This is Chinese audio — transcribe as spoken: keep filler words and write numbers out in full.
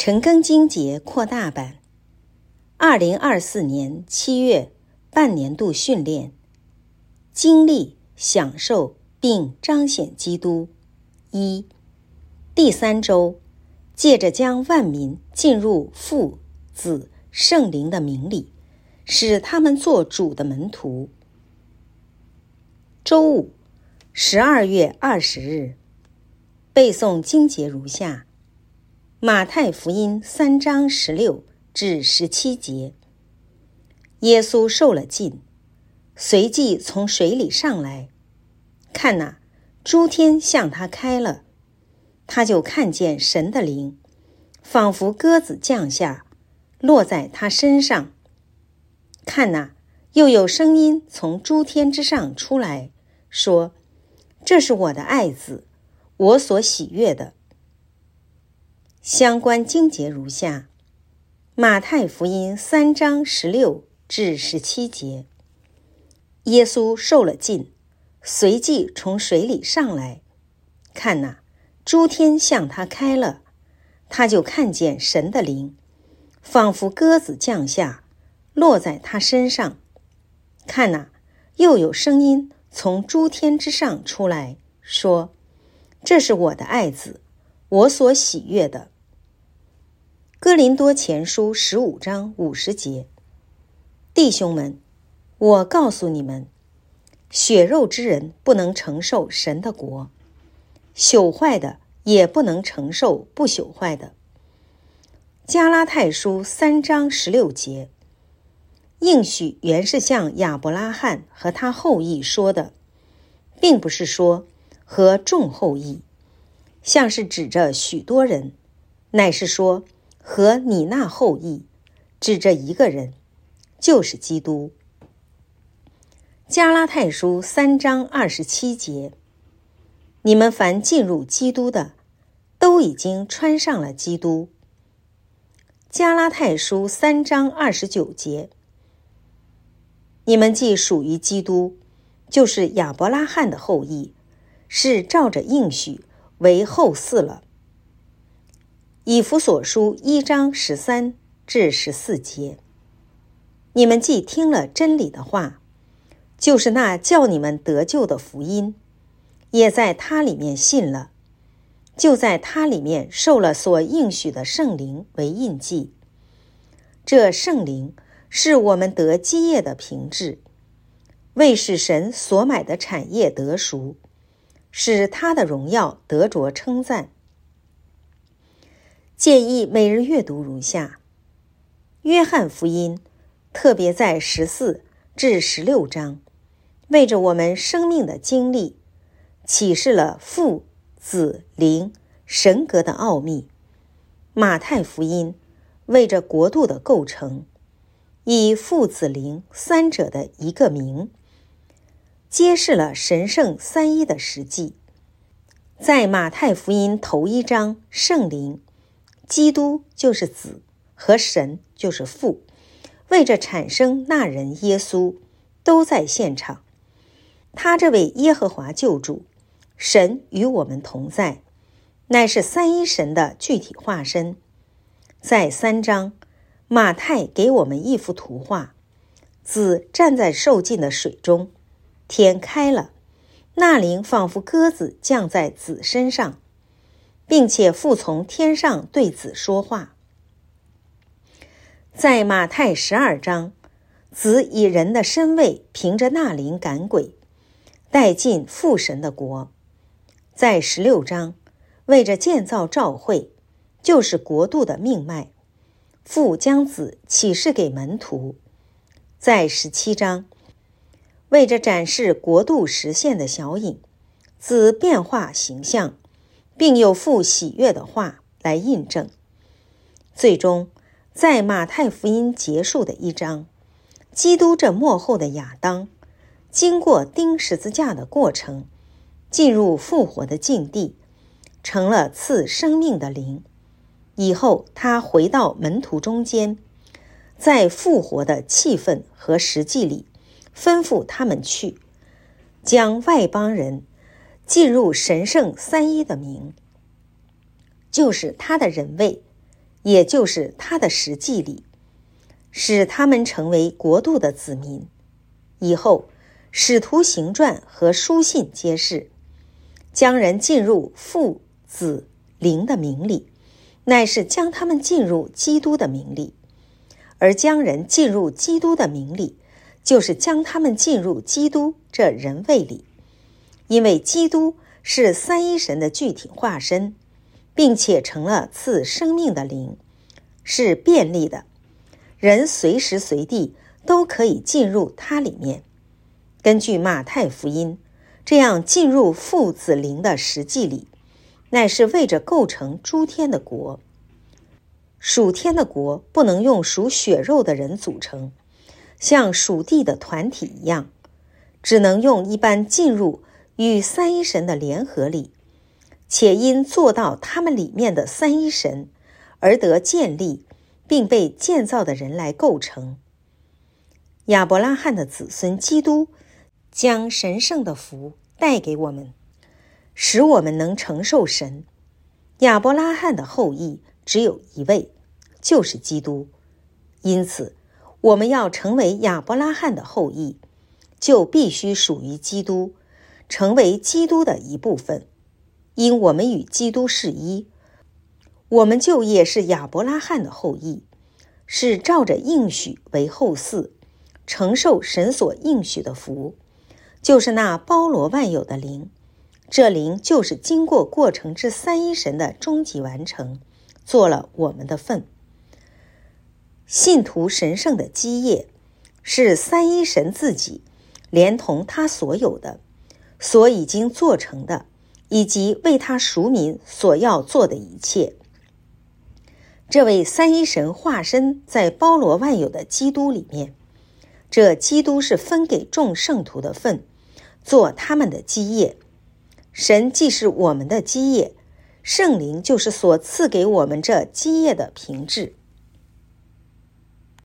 陈庚经节扩大版，二零二四年七月半年度训练，经历、享受并彰显基督。一、第三周，借着将万民进入父、子、圣灵的名里，使他们做主的门徒。周五，十二月二十日，背诵经节如下：马太福音三章十六至十七节。耶稣受了浸，随即从水里上来，看哪，诸天向他开了，他就看见神的灵，仿佛鸽子降下，落在他身上。看哪，又有声音从诸天之上出来，说：这是我的爱子，我所喜悦的。相关经节如下：马太福音三章十六至十七节。耶稣受了浸，随即从水里上来，看哪，诸天向他开了，他就看见神的灵，仿佛鸽子降下，落在他身上。看哪，又有声音从诸天之上出来，说：这是我的爱子，我所喜悦的。哥林多前书十五章五十节。弟兄们，我告诉你们，血肉之人不能承受神的国，朽坏的也不能承受不朽坏的。加拉太书三章十六节。应许原是向亚伯拉罕和他后裔说的，并不是说和众后裔，像是指着许多人，乃是说和你那后裔，指着一个人，就是基督。加拉太书三章二十七节。你们凡进入基督的，都已经穿上了基督。加拉太书三章二十九节。你们既属于基督，就是亚伯拉罕的后裔，是照着应许为后嗣了。以弗所书一章十三至十四节。你们既听了真理的话，就是那叫你们得救的福音，也在他里面信了，就在他里面受了所应许的圣灵为印记。这圣灵是我们得基业的凭据，为使神所买的产业得赎，使他的荣耀得着称赞。建议每日阅读如下：约翰福音特别在十四至十六章，为着我们生命的经历，启示了父、子、灵、神格的奥秘。马太福音为着国度的构成，以父子灵三者的一个名，揭示了神圣三一的实际。在马太福音头一章，圣灵，基督就是子，和神就是父，为着产生那人耶稣，都在现场。他这位耶和华救主，神与我们同在，乃是三一神的具体化身。在三章，马太给我们一幅图画，子站在受浸的水中，天开了，那灵仿佛鸽子降在子身上，并且父从天上对子说话。在马太十二章，子以人的身位凭着那灵赶鬼，带进父神的国。在十六章，为着建造召会，就是国度的命脉，父将子启示给门徒。在十七章，为着展示国度实现的小影，子变化形象，并有父喜悦的话来印证。最终在马太福音结束的一章，基督这末后的亚当，经过钉十字架的过程，进入复活的境地，成了赐生命的灵。以后他回到门徒中间，在复活的气氛和实际里吩咐他们去，将外邦人进入神圣三一的名，就是他的人位， 也就是他的实际里，使他们成为国度的子民。以后使徒行传和书信揭示，将人进入父、子、灵的名里，乃是将他们进入基督的名里。而将人进入基督的名里，就是将他们进入基督这人位里。因为基督是三一神的具体化身，并且成了赐生命的灵，是便利的，人随时随地都可以进入它里面。根据马太福音，这样进入父子灵的实际里，乃是为着构成诸天的国。属天的国不能用属血肉的人组成，像属地的团体一样，只能用一般进入与三一神的联合里，且因做到他们里面的三一神而得建立并被建造的人来构成。亚伯拉罕的子孙基督将神圣的福带给我们，使我们能承受神。亚伯拉罕的后裔只有一位，就是基督。因此我们要成为亚伯拉罕的后裔，就必须属于基督，成为基督的一部分。因我们与基督是一，我们就也是亚伯拉罕的后裔，是照着应许为后嗣，承受神所应许的福，就是那包罗万有的灵。这灵就是经过过程之三一神的终极完成，做了我们的份。信徒神圣的基业是三一神自己连同他所有的，所已经做成的，以及为他赎民所要做的一切。这位三一神化身在包罗万有的基督里面，这基督是分给众圣徒的份，做他们的基业。神既是我们的基业，圣灵就是所赐给我们这基业的凭据。